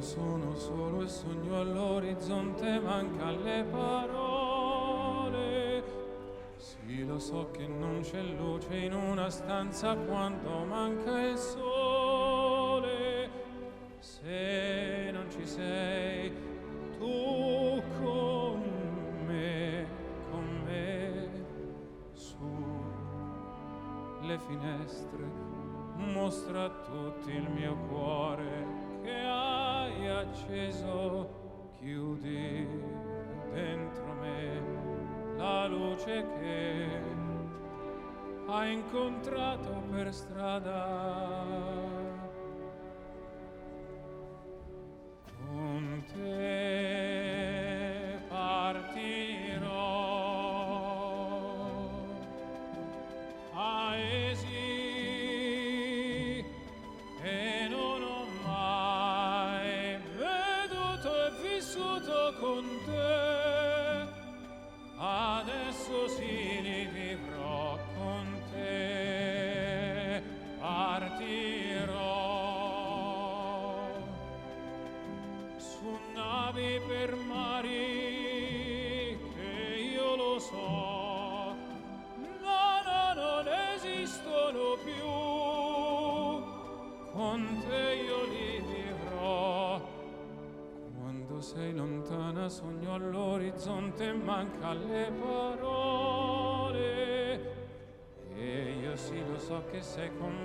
sono solo e sogno all'orizzonte, manca le parole. Sì, lo so che non c'è luce in una stanza quando manca il sole. Se non ci sei tu con me, su le finestre, mostra a tutti il mio cuore che hai acceso, chiudi dentro me la luce che hai incontrato per strada. Con te partirò, paesi che non ho mai veduto e vissuto con te, adesso sì li vivrò con te, partirò su navi per mari che io lo so, non esistono più, con te io li vivrò. Quando sei lontana sogno all'orizzonte, manca le parole, e io sì lo so che sei con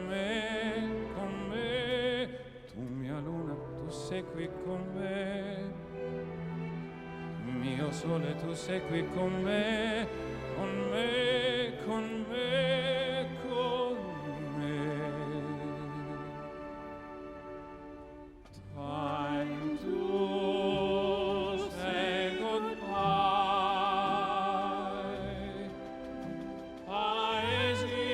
me, tu mia luna, tu sei qui con me, mio sole, tu sei qui con me, con me, con me, con me. Time to say goodbye, paesi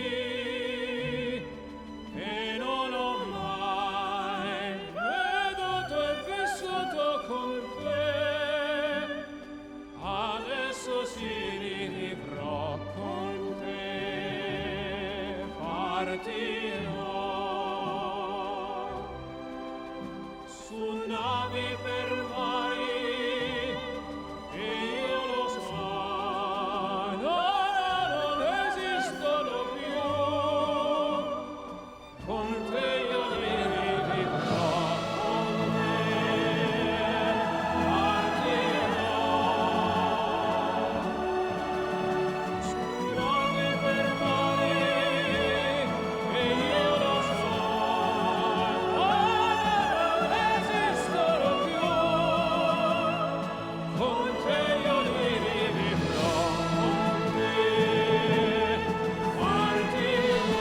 che non ho mai veduto e vissuto con te, adesso sì li vivrò con te, partirò su navi per mari che io lo so, non esistono più, con te io li rivivrò, con te partirò su navi per mari che io lo so, non esistono più, con te io li rivivrò, con te partirò.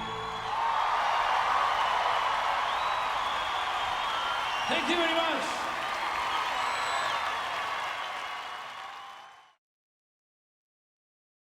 Thank you very much.